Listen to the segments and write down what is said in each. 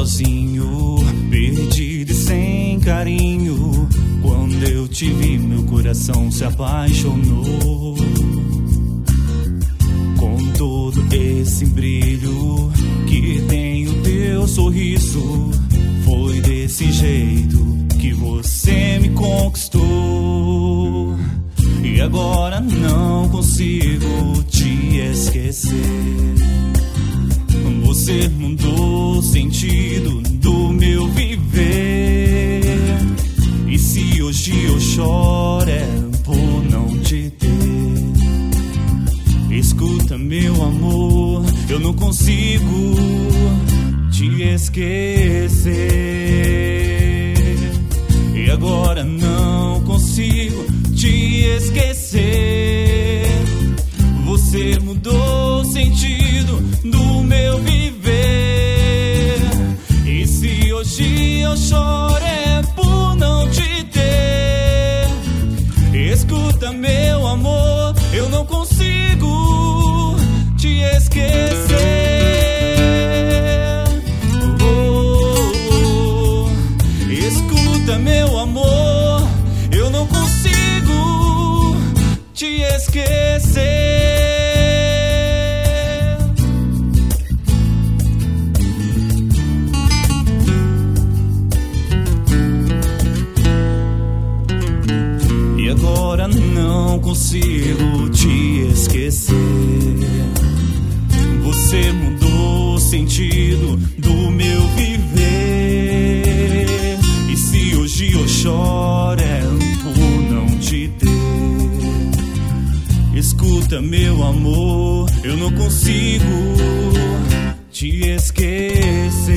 sozinho, perdido e sem carinho. Quando eu te vi, meu coração se apaixonou. Com todo esse brilho que tem o teu sorriso, foi desse jeito que você me conquistou. E agora não consigo te esquecer. Você mudou o sentido do meu viver. E se hoje eu choro é por não te ter. Escuta, meu amor, eu não consigo te esquecer. E agora não consigo te esquecer. Você mudou o sentido do meu viver. E se hoje eu choro é por não te ter. Escuta, meu amor, eu não consigo te esquecer. Escuta, meu amor, eu não consigo te esquecer. E agora não consigo te esquecer. Você mudou o sentido do meu viver. E se hoje eu choro é por não te ter. Escuta, meu amor, eu não consigo te esquecer.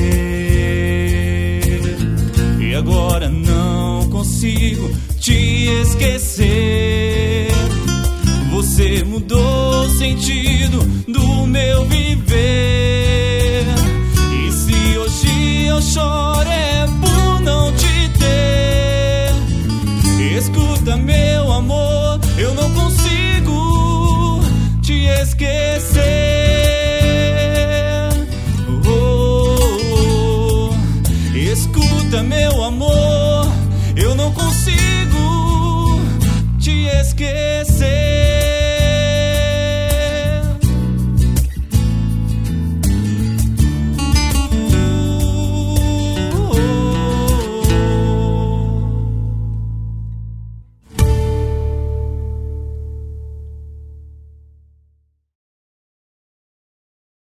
E agora não consigo te esquecer. Você mudou o sentido do meu viver. E se hoje eu choro é por não te ter. Escuta, meu amor, eu não consigo te esquecer. Escuta, meu amor, eu não consigo te esquecer.